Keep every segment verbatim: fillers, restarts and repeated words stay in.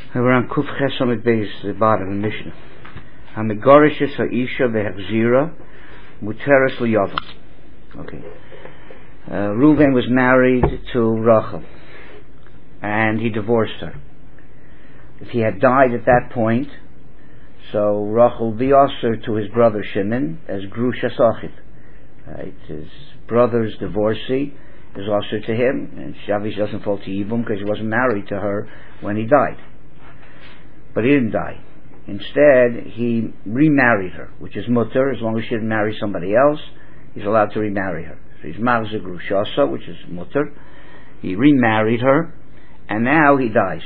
We're on Kuf Chesamid Beis, the bottom of the Mishnah. Hamigorishis ha'isha v'hechzira muteres liyavam. Okay. Uh, Reuven was married to Rachel, and he divorced her. If he had died at that point, so Rachel be also to his brother Shimon as Grusha Sachit. Right? His brother's divorcee is also to him, and Shavish doesn't fall to Yibum because he wasn't married to her when he died. But he didn't die. Instead, he remarried her, which is mutter. As long as she didn't marry somebody else, he's allowed to remarry her. So he's Marza Grushasa, which is mutter. He remarried her, and now he dies.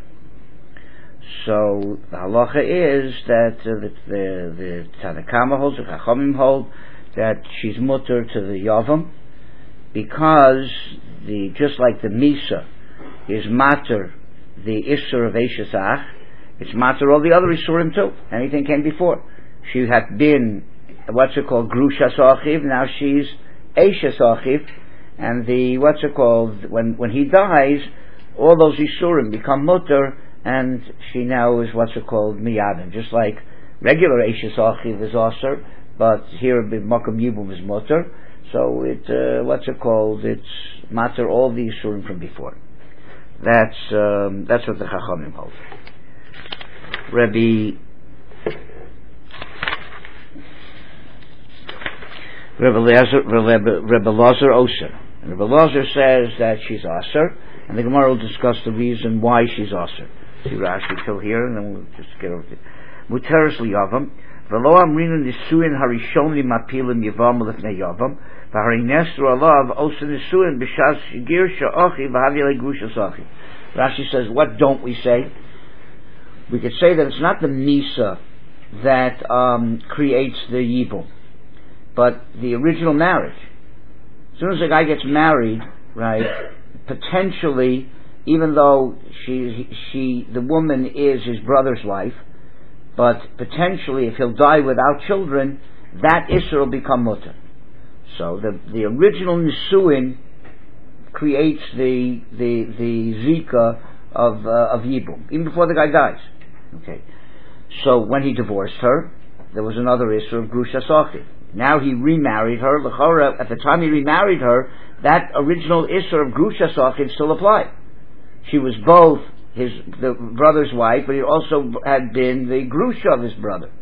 So the halacha is that uh, the the, the Tanakama holds, the Chachamim hold, that she's mutter to the Yavam, because the just like the Misa is matter the Isser of Eishasach, it's matter all the other Isurim too. Anything came before. She had been what's it called Grusha Sachiv, now she's Eisha Sachiv, and the what's it called when when he dies, all those Isurim become mutter, and she now is what's it called Miyadim. Just like regular Eisha Sachiv is Aser, but here Makam Yibum is mutter. So it uh, what's it called? It's matter all the Isurim from before. That's um, that's what the Chachamim hold. Rabbi Rabbi Lazar Rabbi Lazar Oser. Rabbi Lazar says that she's Aser, and the Gemara will discuss the reason why she's Aser. See Rashi till here, and then we'll just get over to it. Muteres liyavam v'lo amrinu nisuin harishoni mapilim yavam lefnei yavam v'hari nesru alav oser nisuin b'shas shigir sha'achi v'havi legrusha sachi. Rashi says, what don't we say? We could say that it's not the Misa that um, creates the Yibum, but the original marriage. As soon as a guy gets married, right, potentially, even though she, she, the woman is his brother's wife, but potentially if he'll die without children, that Isser will become mutter. So the, the original Nisuin creates the, the, the Zika of, uh, of Yibum, even before the guy dies. Okay, so when he divorced her, there was another issue of Grusha Sachi. Now he remarried her. L'chora, at the time he remarried her, that original issue of Grusha Sachi still applied. She was both his the brother's wife, but he also had been the Grusha of his brother.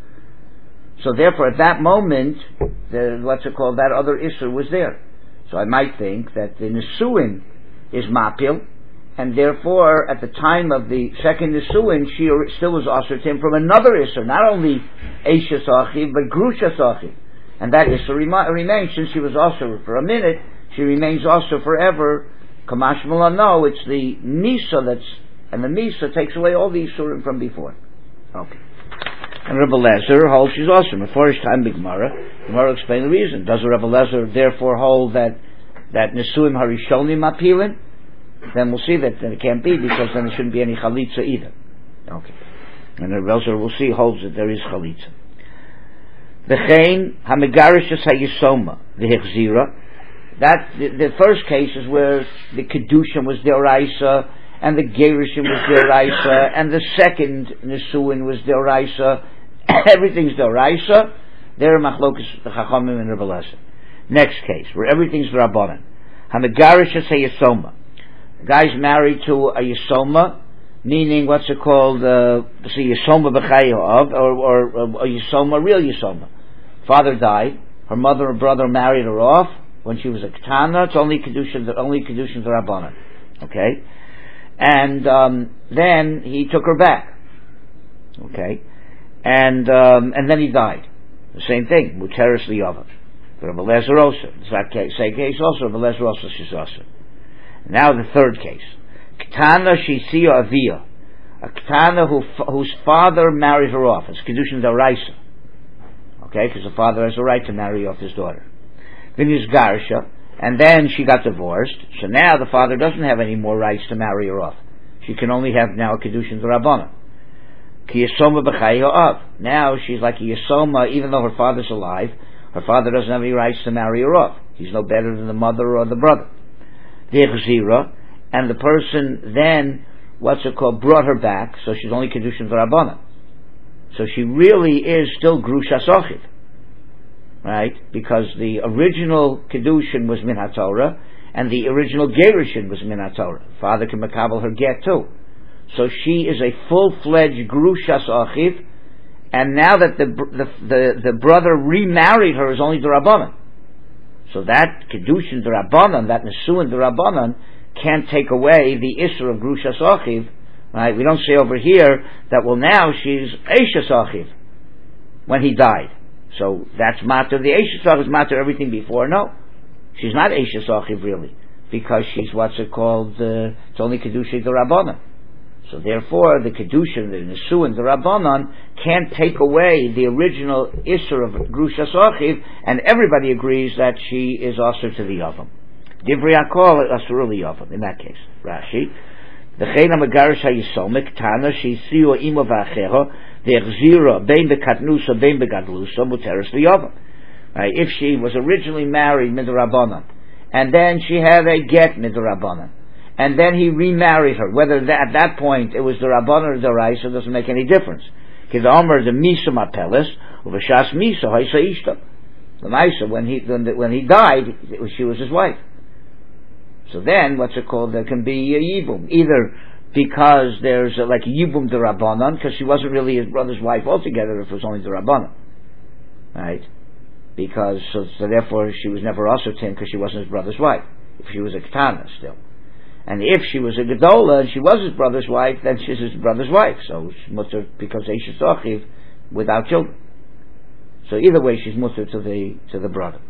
So therefore, at that moment, the, what's it called? That other issue was there. So I might think that the Nisuin is Mapil, and therefore, at the time of the second Nisuin, she still was Asher to him from another Isser, not only Eisha Sachiv, but Grusha Sachiv. And that Isser rem- remains, since she was Asher for a minute, she remains Asher forever. Kamash Mala, no, it's the Misa that's, and the Misa takes away all the Isurim from before. Okay. And Rebbe Lezer holds she's awesome. Before his time, Big Gemara, Gemara explain the reason. Does Rebbe Lezer therefore hold that that Nisuim Harishonim Apilin? Then we'll see that, that it can't be, because then there shouldn't be any Chalitza either. Okay. And Rebbe Lezer, we'll see, holds that there is Chalitza. V'chein Hamigarishas HaYisoma V'hechzira. That the, the first case is where the Kedushin was Deoraisa, and the Gerushin was Deoraisa, and the second Nisuin was Deoraisa. Everything's Deoraisa. There are Machlokas, the Chachamim and Rebbe Lezer. Next case, where everything's Rabbanan. Hamigarishas HaYisoma. The guy's married to a Yisoma, meaning what's it called? Uh, see, Yisoma b'chayav, or, or a Yisoma, real Yisoma. Father died. Her mother and brother married her off when she was a Ketana. It's only Kedushin, only Kedushin to Rabbanan. Okay, and um, then he took her back. Okay, and um, and then he died. The same thing. Muteres liyavam. Rebbe Lezer Oser. It's that case. Same case also. Rebbe Lezer Oser she's Oser. Now the third case. Ketana Shisiya Avia. A Ketana who, whose father married her off. It's Kedushin D'Oraisa. Okay, because the father has a right to marry off his daughter. Then he's Garsha, and then she got divorced, so now the father doesn't have any more rights to marry her off. She can only have now a Kedushin D'Rabbanan. Ki Yisoma B'chayo Av. Now she's like a Yisoma, even though her father's alive, her father doesn't have any rights to marry her off. He's no better than the mother or the brother. The Echzira, and the person then what's it called, brought her back, so she's only Kedushin V'Rabbanan. So she really is still Grusha Sochiv. Right? Because the original Kedushin was Min HaTorah, and the original Gerushin was Min HaTorah. Father can makabel her get too. So she is a full-fledged Grusha Sochiv, and now that the, the the the brother remarried her is only the Rabbanan. So that Kedushin the Rabbanan, that Nesuin the Rabbanan, can't take away the Isser of Grusha Sochiv. Right? We don't say over here that, well, now she's Eisha Sochiv when he died. So that's matter. The Eisha Sochiv is matter everything before. No, she's not Eisha Sochiv really, because she's what's it called. Uh, it's only Kedushin the Rabbanan. So therefore, the Kedushin, the Nesuin, the Rabbanan can't take away the original Isser of Grusha Sochiv, and everybody agrees that she is also to the Yavam. Divrei Hakol Asur Yavam in that case. Rashi, the Chena Megarish HaYisomik Tana Sheisiu Imo V'Acheho Ve'Echzira Bein Bekatnusa Bein Begadlusa Muteres LeYavam. If she was originally married Midrabanan, and then she had a get Midrabanan, and then he remarried her, whether that, at that point it was the Rabbanan or the Raisa, doesn't make any difference. Because the Omer the Misa Mapelis, Uvashas Misa Haisa Ishta. The Maisa, when he when, the, when he died, it was, she was his wife. So then, what's it called? There can be a Yibum, either because there's a, like a Yibum the Rabbanan, because she wasn't really his brother's wife altogether, if it was only the Rabbanan, right? Because so, so therefore she was never also to him because she wasn't his brother's wife. If she was a Ketana still. And if she was a Gedola and she was his brother's wife, then she's his brother's wife. So she mutter becomes Eishes Sochiv without children. So either way, she's mutter to the to the brother.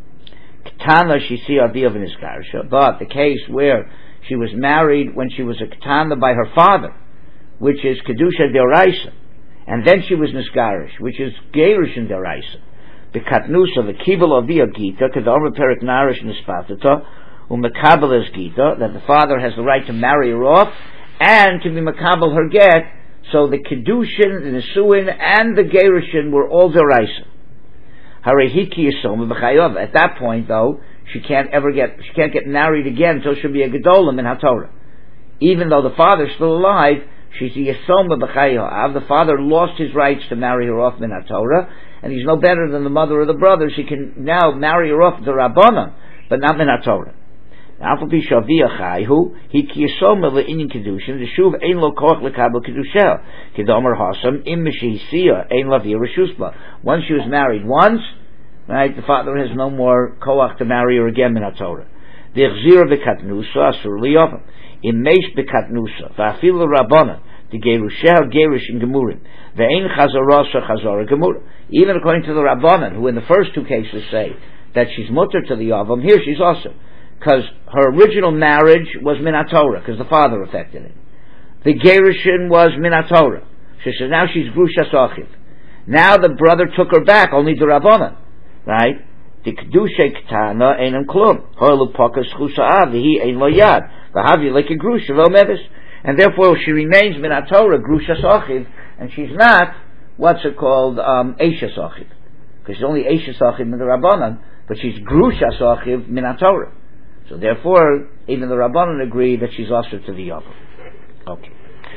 Ketana Shisi Aviv Niskarisha, but the case where she was married when she was a Ketana by her father, which is Kedusha Deoraisa, and then she was Niskarish, which is Gerushin Deoraisa. The Katnusa, the Kibel Avia Gita, Kedar Perik Narish Nispatata. U'mekabel es Gita, that the father has the right to marry her off and to be mekabel her get. So the kedushin, the nesuin, and the gerushin were all deraisa. Harehiki yisom b'chayav. At that point, though, she can't ever get she can't get married again until she'll be a gedolim in HaTorah. Even though the father's still alive, she's a yisom b'chayav. The father lost his rights to marry her off in HaTorah, and he's no better than the mother or the brother. She can now marry her off the Rabbanan, but not in HaTorah. After Pishavia Chayhu, he kiyasom le'inyan kedushin. The shuv ein lo koch lekabel kedushel. Kedomer hasam im mishisia ein lavir reshusba. Once she was married once, right, the father has no more koach to marry her again in HaTorah. The echzira bekatnusa asur liyavam. Im meish bekatnusa va'afil rabbanan the gerushel gerush in gemurim. Ve'ein chazarasa chazara gemura. Even according to the rabbanan, who in the first two cases say that she's mutter to the yavam, here she's also. Because her original marriage was Min HaTorah, because the father affected it. The Gerushin was Min HaTorah. She says now she's Grusha Sochiv. Now the brother took her back, only the Rabbanan. Right? The Kedusha Ketana Einam Klum. Hoilu Pokas Chusa'av, V'hi Ein Lo Yad. V'havi Like a Grusha Lo Mevis. And therefore she remains Min HaTorah, Grusha Sochiv, and she's not, what's it called, um, Eisha Sochiv. Because she's only Eisha Sochiv Min the Rabbanan, but she's Grusha Sochiv Min HaTorah. So therefore, even the Rabbanan agree that she's also to the Yavam. Okay.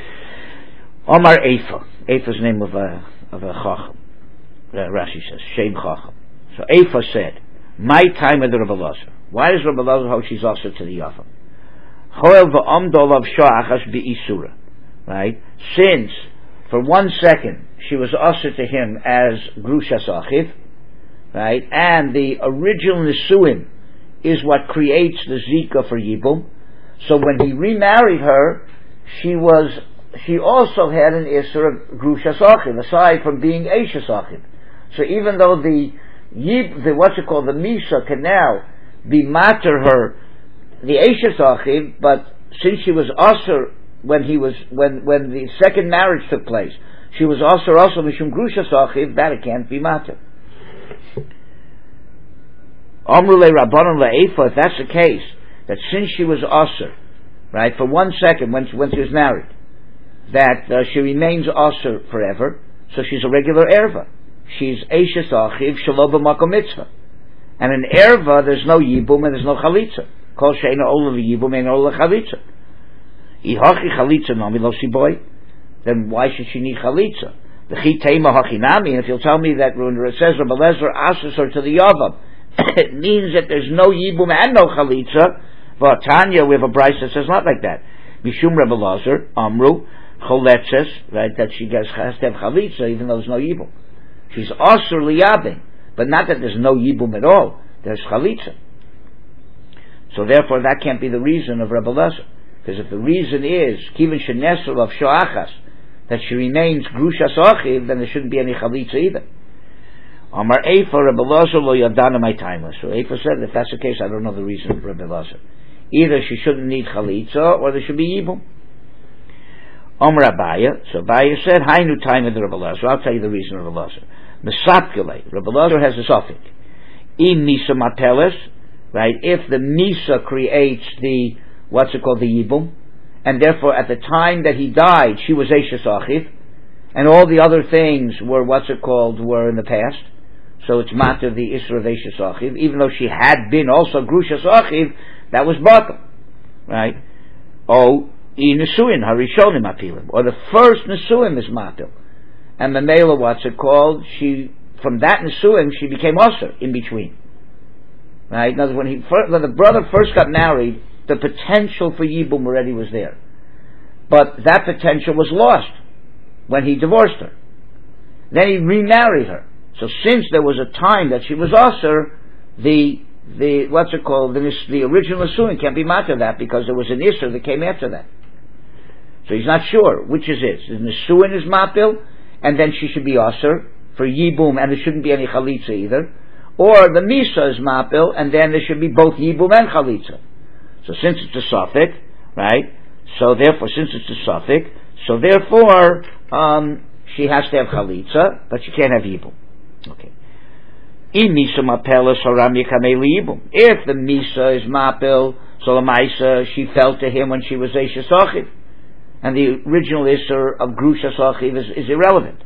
Omar Eifa. Eifa's name of a of a Chacham. Uh, Rashi says Shem Chacham. So Eifa said, "My time of the Rebbe Lazar. Why does Rebbe Lazar hold she's also to the Yavam? Hoel v'amdol of sha'achas be'isura. Right? Since for one second she was also to him as Grusha Sachiv, right? And the original Nisuin is what creates the Zika for Yibum. So when he remarried her, she was, she also had an Isser of Grusha Sochiv, aside from being Eisha Sochiv. So even though the Yib, the, what's it called, the Misa can now be matter her, the Eisha Sochiv, but since she was Asr when he was, when, when the second marriage took place, she was Asr also Mishum Grusha Sochiv, that it can't be matter. Amrule Rabbanon Le'efa, if that's the case, that since she was Asr, right, for one second when she, when she was married, that uh, she remains Asr forever, so she's a regular Erva. She's Eishes Achiv Shelo B'Makom Mitzvah. And in Erva, there's no Yibum and there's no Chalitza. Kol She'eina Ola V'Yibum Eina Ola Chalitza. Ihachi chalitza nami lo siboy. Then why should she need chalitza? The chitema hachinami. And if you'll tell me that when it says Rebbe Lezer asks her to the yavam, it means that there's no yibum and no chalitza. But Tanya, we have a brayso that says not like that. Mishum Rebbe Lezer amru choletzes, right? That she has, has to have chalitza even though there's no yibum. She's asur liyabim, but not that there's no yibum at all. There's chalitza. So therefore, that can't be the reason of Rebbe Lezer. Because if the reason is kivin shenesel of shoachas, that she remains grushas achiv, then there shouldn't be any chalitza either. Amar Eifa Rebbe Lezer lo yadana my timeless. So Eifa said, if that's the case, I don't know the reason of Rebbe Lezer. Either she shouldn't need chalitza, or there should be yibum. Amar Abaya. So Abaya said, Hainu time of the Rebbe Lezer. So I'll tell you the reason of Rebbe Lezer. Mesapkele. Rebbe Lezer has a suffix. Im misa matelis. Right? If the misa creates the, what's it called, the yibum, and therefore at the time that he died, she was Eishes Achiv, and all the other things were, what's it called, were in the past. So it's matter of the Isra of Eishes Achiv, even though she had been also Grushas Achiv, that was Batal. Right? Oh, I Nesuin, Harishonim Apilim, or the first Nesuin is Matil. And the Mela, what's it called, she, from that Nesuin, she became Aser in between. Right? In other words, when, he, when the brother first got married, the potential for Yibum already was there. But that potential was lost when he divorced her. Then he remarried her. So since there was a time that she was Aser, the, the, what's it called, the, the original Nesuin can't be matter of that because there was an Isser that came after that. So he's not sure which is it. The Nesuin is Matil, and then she should be Aser for Yibum, and there shouldn't be any Chalitza either. Or the Misa is Mapil, and then there should be both Yibum and Chalitza. So since it's a suffix, right? So therefore, since it's a suffix, so therefore, um, she has to have Chalitza, but she can't have Yibum. Okay. If the Misa is Mapil, so the Maisa, she fell to him when she was Eishes Achiv. And the original Isser of Grushas Achiv is, is irrelevant.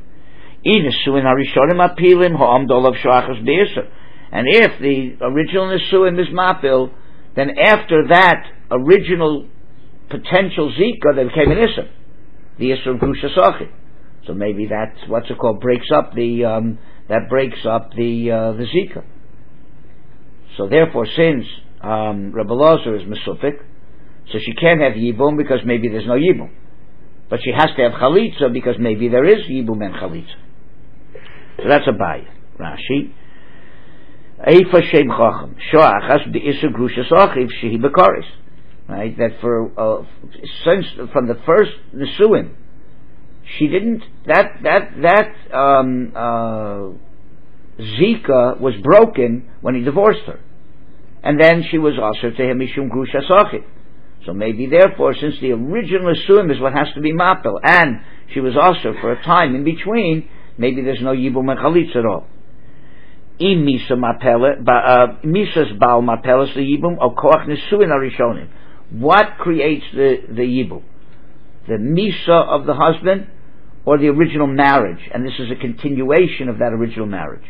And if the original Nesuim is Mapil, then after that original potential Zika, there became an Isser, the Isser of Grushas Achiv. So maybe that's what's it called, breaks up the um, that breaks up the uh, the Zika. So therefore, since um, Rebbe Lezer is Mesufik, so she can't have Yibum because maybe there's no Yibum, but she has to have Chalitza because maybe there is Yibum and Chalitza. So that's a Baya. Rashi. Eifa Shem Chacham. Shoachas be'isur Grushas Achiv shehi bekaris. Right? That for, uh, since, from the first Nesuim, she didn't, that, that, that, um, uh, Zika was broken when he divorced her. And then she was also to him Mishum Grushas Achiv. So maybe therefore, since the original Nesuim is what has to be Mapil, and she was also for a time in between, maybe there's no Yibum and Chalitz at all. In Misa Mapele, Misa's Baal Mapeles the Yibum, or Koach Nesuin Arishonim. What creates the, the Yibum? The Misa of the husband, or the original marriage? And this is a continuation of that original marriage.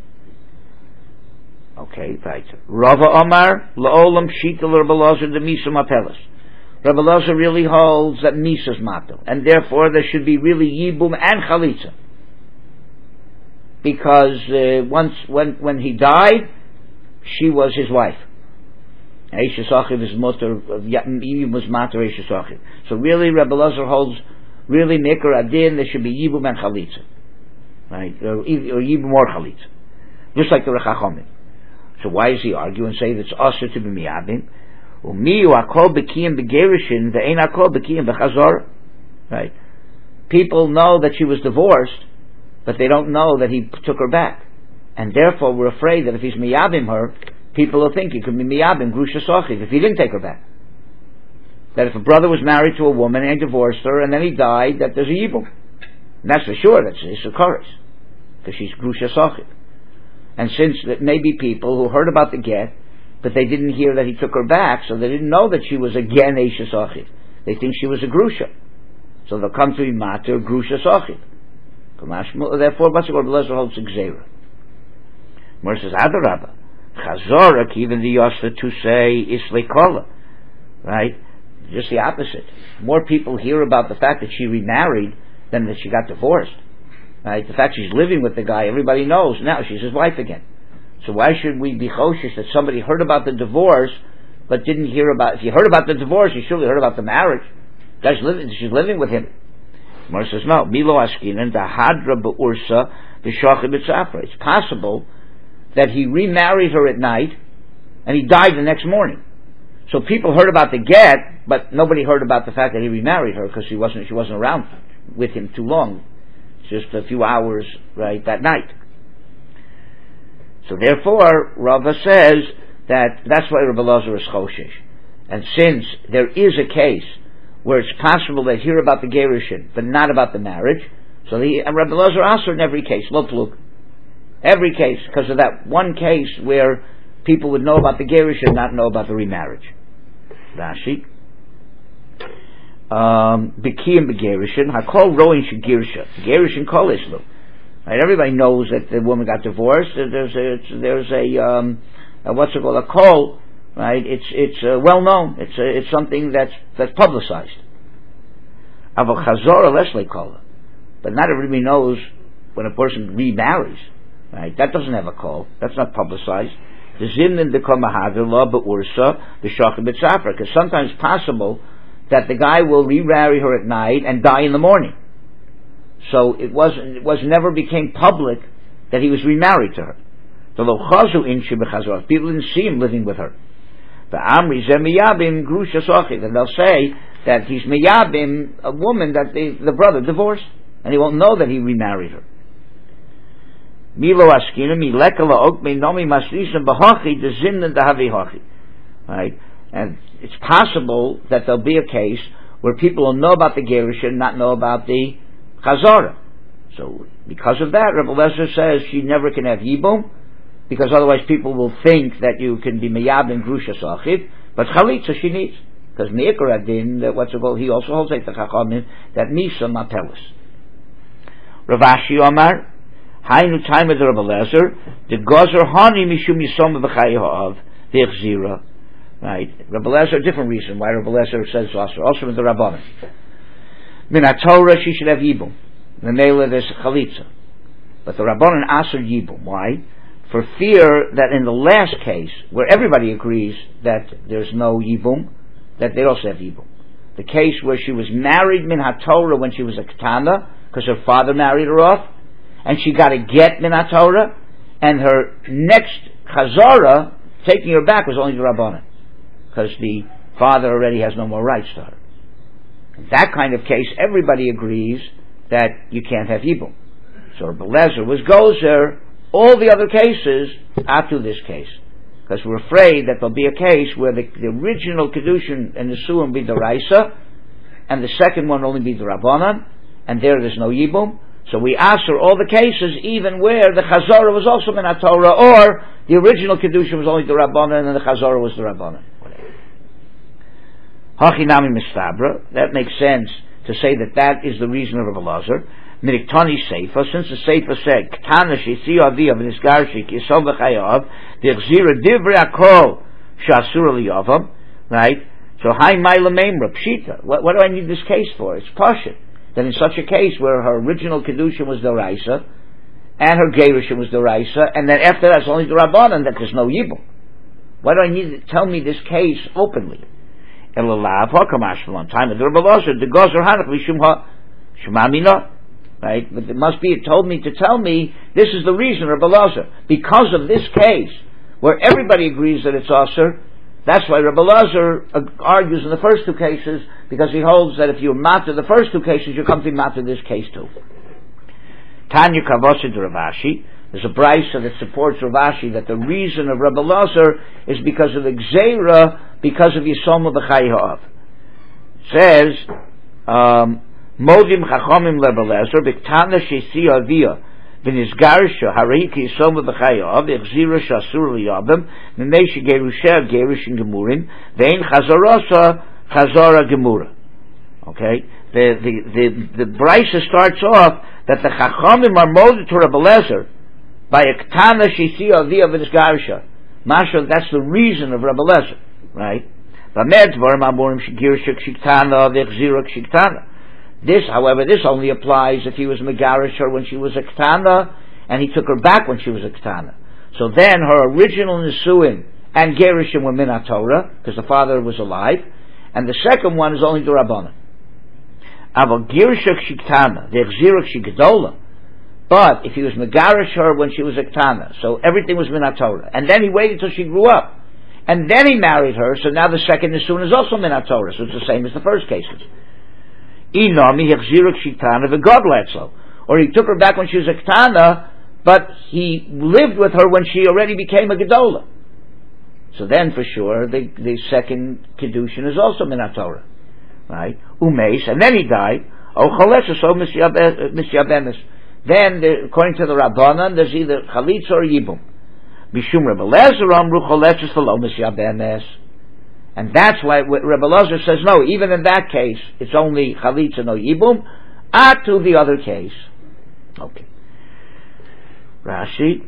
Okay, right. Rava Omar, La'olam Shita Rebbe Lezer the Misa Mapeles. Rebbe Lezer really holds that Misa's Mapel, and therefore there should be really Yibum and Chalitza. Because uh, once when when he died, she was his wife. Eishes Achiv is mutter, Yibum was mater Eishes Achiv. So really, Rebbe Lezer holds really Nikar Adin. There should be Yibum and Chalitza, right? Or, or Yibum or Chalitza, just like the Rechachomim. So why does he argue and say that it's also to be miyabim? Umiyu akol bekiyim begerishin ve'ein akol bekiyim bechazor. Right? People know that she was divorced, but they don't know that he took her back, and therefore we're afraid that if he's miyabim her, people will think he could be miyabim grushas achiv if he didn't take her back. That if a brother was married to a woman and he divorced her and then he died, that there's a yibum. And that's for sure. That's it's a chorus because she's grushas achiv. And since that maybe people who heard about the get, but they didn't hear that he took her back, so they didn't know that she was again Eishes Achiv. They think she was a grusha. So they'll come to Imater Grushas Achiv. Therefore, Rebbe Lezer holds Gzeira. Mer says, Adarabba. Chazorak, even the Yosta to say Isle Kola. Right? Just the opposite. More people hear about the fact that she remarried than that she got divorced. Right? The fact she's living with the guy, everybody knows now she's his wife again. So why should we be choshish that somebody heard about the divorce but didn't hear about? If you heard about the divorce, you surely heard about the marriage. Guy's living, she's living with him. Gemara says no. Milo askinan the hadra beursa b'shachim b'tzafra. It's possible that he remarried her at night and he died the next morning. So people heard about the get, but nobody heard about the fact that he remarried her because she wasn't she wasn't around with him too long, just a few hours right that night. So therefore, Rava says that that's why Rabbi Elazar is choshesh. And since there is a case where it's possible they hear about the gerushin but not about the marriage, so the and Rabbi Elazar answered in every case, lo plug, every case, because of that one case where people would know about the gerushin and not know about the remarriage. Rashi. Beki and begerushin, hakol roin shegirsha, gerushin kol islu. Right, everybody knows that the woman got divorced. There's a, there's a, um, a what's it called, a call, right? It's it's uh, well known. It's uh, it's something that's that's publicized. Aval chazor lesle kol, but not everybody knows when a person remarries. Right, that doesn't have a call. That's not publicized. The zimnin dekoma havila beursa b'shachim b'tzafra, because sometimes it's possible that the guy will remarry her at night and die in the morning. So it was it was never became public that he was remarried to her. The lochazu inshi b'chazor, people didn't see him living with her. The amri ze miyabim grusha sochid, and they'll say that he's miyabim, a woman that the, the brother divorced, and he won't know that he remarried her. Milo askina mi lekala ok me nomi maslisim b'hachi de zimnen dahavi hachi. Right, and it's possible that there'll be a case where people will know about the gerushin, not know about the chazara. So because of that, Rebbe Elazar says she never can have yibum, because otherwise people will think that you can be meyab and grusha sachid, but chalitza she needs, because meikar adin, that what's it called, he also holds like the chachamim that misa mapelis. Rav Ashi Omar, hainu time of the Rebbe Elazar, the gozer hani mishum yisom b'chayav v'echzira. Right, Rebbe Elazar, a different reason why Rebbe Elazar says also, also in the Rabbanan. Min ha-Torah she should have yibum. The Mela there's chalitza, but the Rabbanan aser yibum. Why? For fear that in the last case, where everybody agrees that there's no yibum, that they also have yibum. The case where she was married min ha-Torah when she was a ketana, because her father married her off, and she got a get min ha-Torah, and her next chazara, taking her back, was only the Rabbanan, because the father already has no more rights to her. In that kind of case, everybody agrees that you can't have yibum. So Rebbe Elazar was gozer all the other cases up to this case, because we're afraid that there'll be a case where the, the original kedushin and the suam be the raisa, and the second one only be the rabbanan, and there there's no yibum. So we answer all the cases, even where the chazara was also min ha-Torah, or the original kedushin was only the rabbanan and the chazara was the rabbanan. Hachinami mistabra. That makes sense to say that that is the reason of Rebbe Elazar. Miriktani Seifa, since the Seifa said, Ktana she'tzi aviyav v'nisgarshi ki yisol v'chayav v'chzira divrei hakol she'asur liyavam. Right? So hai ma'ila meimra pshita. What, what do I need this case for? It's pashut. That in such a case where her original kedusha was deraisa and her gerusha was deraisa, and then after that it's only the rabbanan, that there's no yibum. Why do I need to tell me this case openly? Elalav hakamashvalan time of the Rebbe Elazar the gozer hanach lishum ha shemamina. Right, but it must be. It told me to tell me this is the reason, Rebbe Elazar, because of this case where everybody agrees that it's aser. That's why Rebbe Elazar argues in the first two cases, because he holds that if you matter the first two cases, you come to matter this case too. Tanya Kavosid Rav Ashi. There's a brisa that supports Rav Ashi that the reason of Rebbe Elazar is because of the gzeira, because of Yisoma b'chayav. Says, um, Modim chachomim Rebbe Elazar b'ktana she'si avia v'nizgarsha hariki Yisoma b'chayav v'echzira shasur liyabim m'mei she'gerusha gerushin gemurim v'ein chazarasa chazara gemura. Okay, the the the the brisa starts off that the chachomim are molded to Rebbe Elazar by a ktana she'si avia v'nizgarsha. Masha, that's the reason of Rebbe Elazar. Right? This, however, this only applies if he was megarish her when she was a ktana, and he took her back when she was a ktana. So then her original nisuin and gerishim were min Torah, because the father was alive, and the second one is only the Rabbanan. Aval girishak shiktana, the exzirak shigdola. But if he was megarish her when she was a ktana, so everything was min Torah, and then he waited till she grew up, and then he married her, so now the second nisuin is also min Torah, so it's the same as the first cases. Inami exzirak shiktana v'godletzo, or he took her back when she was a ktana, but he lived with her when she already became a gedola. So then, for sure, the, the second kedushin is also min Torah, right? Umeis, and then he died. Oh, chalesha, so misyabemis. Then, the, according to the Rabbanan, there's either chalitza or yibum. Mishum Rebbe Lezer amru chalesha salo misyabemis, and that's why Rebbe Lezer says no. Even in that case, it's only chalitza, no yibum. Ah, to the other case, okay. Rashi.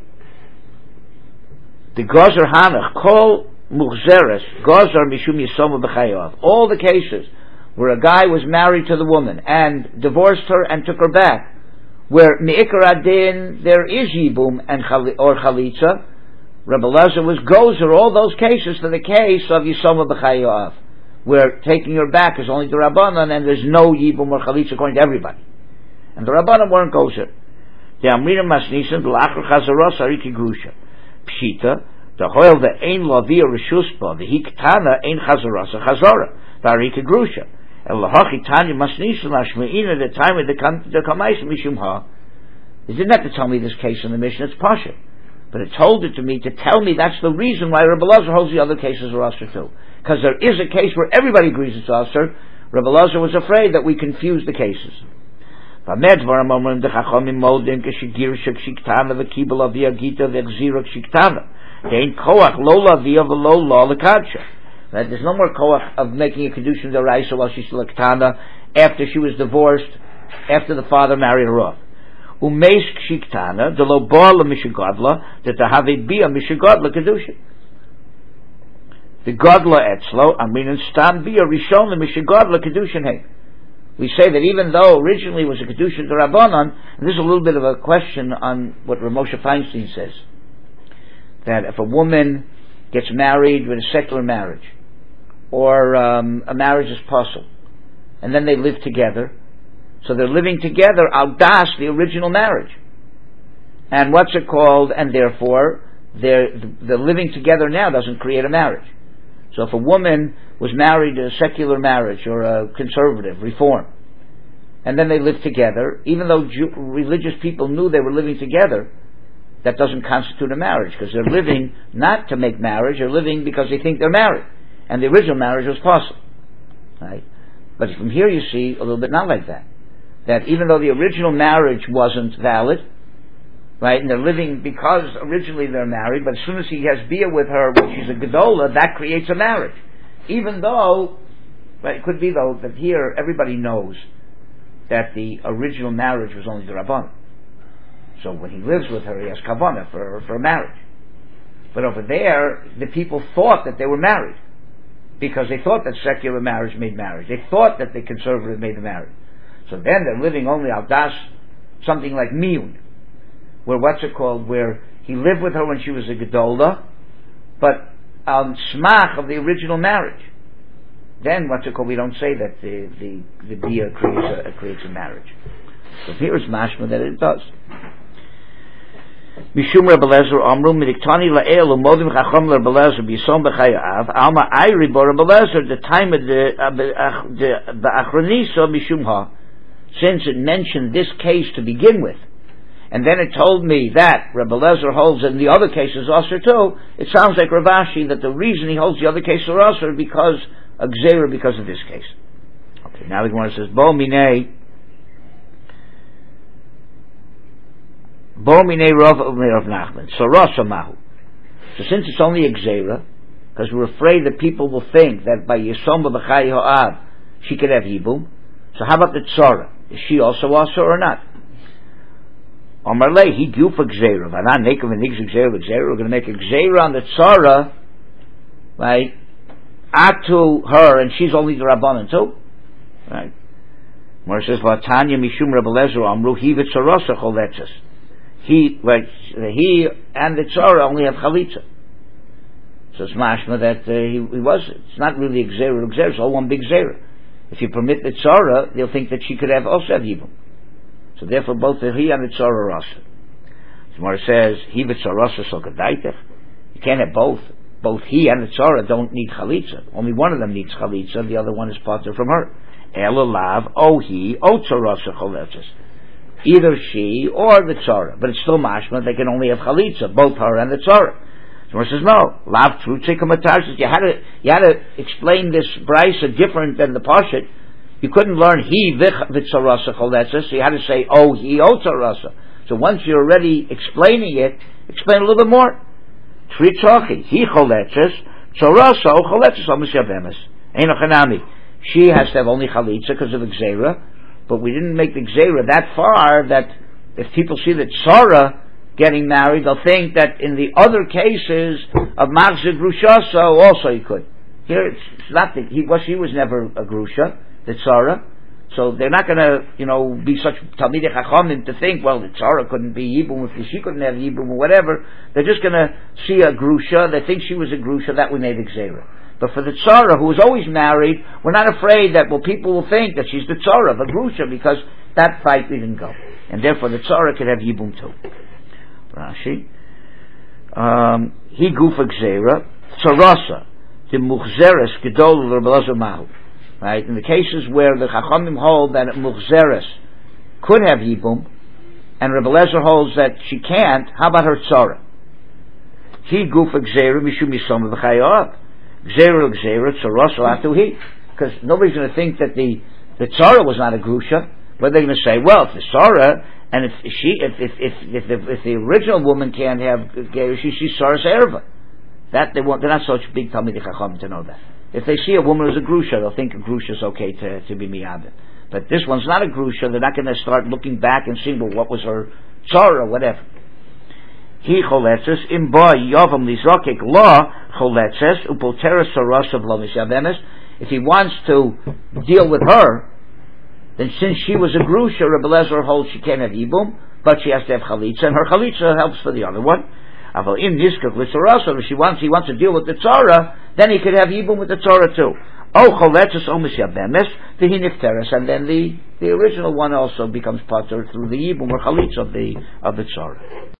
The Gozer Hanach, Kol Muchzeres, Gozer Mishum Yisoma B'chayav. All the cases where a guy was married to the woman and divorced her and took her back, where Me'ikar Adin there is Yibum and chali, or Chalitza, Rebbe Lezer was Gozer, all those cases for the case of Yisoma B'chayav, where taking her back is only the Rabbanan and there's no Yibum or Chalitza according to everybody. And the Rabbanan weren't Gozer. The Amrina Masnisan, L'achar Chazaros Ariki Grusha. Pshita, the hoil the ein lavia reshuspa, the hiktana ein chazarasa chazara, the arika grusha. El lahachi tanya masnisan lashmeina the time of the the kamais mishum ha. It didn't have to tell me this case in the Mishnah, it's pasha, but it told it to me to tell me that's the reason why Rebbe Lezer holds the other cases are usher too, because there is a case where everybody agrees it's usher. Rebbe Lezer was afraid that we confuse the cases. Dein koach lo lavia v'lo la lekadsha. There's no more koach of making a kedushin d'oraisa while she's still a ktana after she was divorced, after the father married her off. Umeis kshiktana de lo ba'al mishigadla that to have it be a mishigadla kedushin. The godla etzlo amin and stam be a rishon the mishigadla kedushin hey. We say that even though originally it was a kedushin d'Rabbanan, and this is a little bit of a question on what Rav Moshe Feinstein says, that if a woman gets married with a secular marriage, or um, a marriage is possible, and then they live together, so they're living together al das the original marriage, and what's it called, and therefore they're, the living together now doesn't create a marriage. So if a woman was married to a secular marriage or a conservative reform, and then they lived together, even though Jew, religious people knew they were living together, that doesn't constitute a marriage, because they're living not to make marriage, they're living because they think they're married, and the original marriage was possible, right? But from here you see a little bit not like that, that even though the original marriage wasn't valid, right, and they're living because originally they're married, but as soon as he has bia with her when she's a gedola, that creates a marriage. Even though, but it could be though that here everybody knows that the original marriage was only the Rabbanan. So when he lives with her, he has kavanah for for a marriage. But over there, the people thought that they were married because they thought that secular marriage made marriage. They thought that the conservative made the marriage. So then they're living only al das, something like miyun, where what's it called, where he lived with her when she was a gedola, but on smach of the original marriage. Then what's it called? We don't say that the the, the bia creates a, creates a marriage. So here is mashma that it does. Mishum Rebbe Lezer Amru Midiktani La'el Umodim Chacham Rebbe Lezer B'Yisom B'Chayav Alma Ayri Bo Rebbe Lezer the time of the the Achroniso Mishum Ha, since it mentioned this case to begin with, and then it told me that Rebbe Lezer holds that in the other cases also too, it sounds like Rav Ashi that the reason he holds the other cases are also because of Gzeira, because of this case. Okay, now the Gemara says Bo Minei Bo Minei Rav Rav Nachman So Rasa Mahu. So since it's only a Gzeira, because we're afraid that people will think that by Yisom B'Chai Ha'av she could have Yibum, so how about the Tzara? Is she also also or not? Amar lei, he gufa gzeira. V'anan nekem v'nig gzeira gzeira. We're going to make a gzeira on the tzara, right? atu her, and she's only the Rabbanan too, right? Where it says Vatanya Mishum Rebbe Lezer Amru He v'Tzarasa Choletzes. He, like he and the Tzara only have Chalitza. So it's mashma that uh, he, he was. It's not really a Gzera. Gzera is all one big Gzera. If you permit the Tzara, they'll think that she could have also have Yibum. So therefore, both the he and the Tzara are also. So where it says He v'Tzarasa Sokadaitech, you can't have both. Both he and the Tzara don't need Chalitza. Only one of them needs Chalitza. The other one is parted from her. Elalav O he O Tzarasa Choletzes. Either she or the Tzara, but it's still mashma. They can only have Chalitza, both her and the Tzara. So it says no. Lav Trutzik Matarsis. You had to you had to explain this brisa different than the Pashut. You couldn't learn he v'Tzarasa Choletzes. So you had to say oh he O Tzarasa. So once you're already explaining it, explain a little bit more. Tritzochi he Choletzes Tzarasa O Choletzes O Misyavemes. Einochanami. She has to have only Chalitza because of the Gzera. But we didn't make the Gzera that far that if people see that Tzara getting married, they'll think that in the other cases of Machzir Grusha, also he could. Here it's, it's not that he was, she was never a Grusha, the Tzara. So they're not going to, you know, be such Talmidei Chachamim to think, well, the Tzara couldn't be Yibum if she couldn't have Yibum or whatever. They're just going to see a Grusha, they think she was a Grusha, that we made a Gzera. But for the Tzara, who was always married, we're not afraid that, well, people will think that she's the Tzara, the Grusha, because that fight didn't go. And therefore the Tzara could have Yibum too. Rashi. Um, he Gufa Gzera, Tzarasa, the Muchzeres, Gedol, Rebelazar Mahu. Right? In the cases where the Chachamim hold that Muchzeres could have Yibum, and Rebelazar holds that she can't, how about her Tzara? He Gufa Gzera, Mishum Yisoma V'chayav. Gzera Gzera Tzarasa Atu He, because nobody's going to think that the the Tzara was not a Grusha, but they're going to say, well, if the Tzara and if she if if if, if, the, if the original woman can't have Gzera, she she's Tzara's erva. That they want. They're not such big Talmidei Chacham to know that. If they see a woman as a Grusha, they'll think a Grusha is okay to to be miyabed. But this one's not a Grusha. They're not going to start looking back and seeing, well, what was her Tzara or whatever. He choletzes im ba yavam lizrakek la choletzes upoteres sarasav lo misyavemes. If he wants to deal with her, then since she was a grusha, Rebbe Lezer holds she can't have yibum, but she has to have chalitza, and her chalitza helps for the other one. Aval im niskak l'sarasav, if she wants, he wants to deal with the tzara, then he could have yibum with the tzara too. Oh choletzes o misyavemes v'hi nifteres, and then the the original one also becomes pater through the yibum or chalitza of the of the tzara.